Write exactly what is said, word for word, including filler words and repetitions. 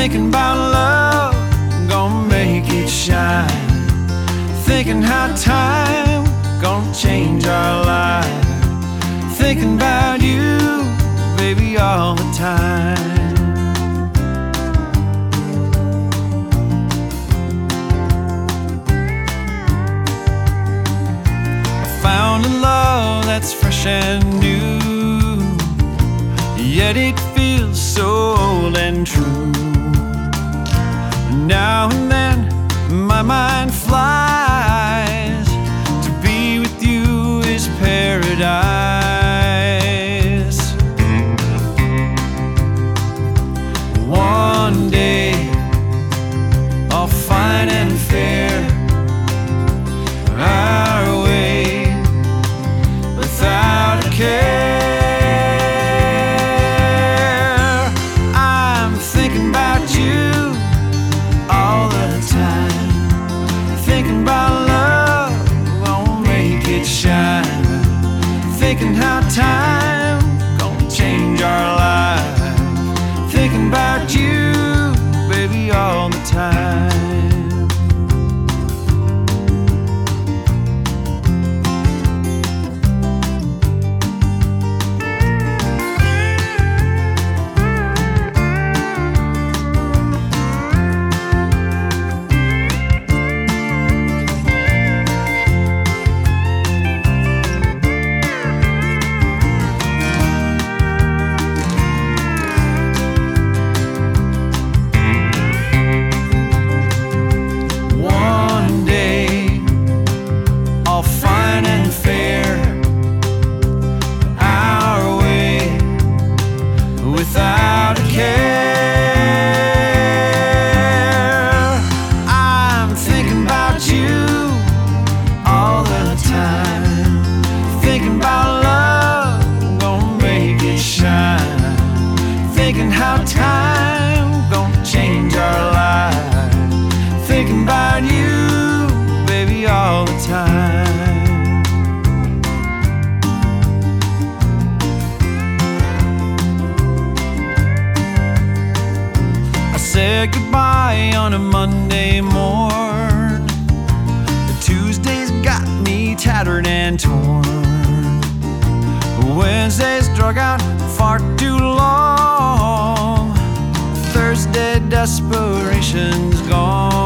Thinking about love, gonna make it shine. Thinking how time gonna change our life. Thinking about you, baby, all the time. Found a love that's fresh and new, yet it feels so old and true. Now and then my mind flies, to be with you is paradise. One day all fine and fair, our way without a care. I'm thinking about you all the time. Thinking about love, gonna make it shine. Thinking how time gonna change our life. Thinking about you, baby, all the time. Without a care, I'm thinking about you all the time. Thinking about love, gonna make it shine. Thinking how time gonna change our life. Thinking about you, baby, all the time. Said goodbye on a Monday morn. The Tuesdays got me tattered and torn. Wednesdays drug out far too long. Thursday desperation's gone.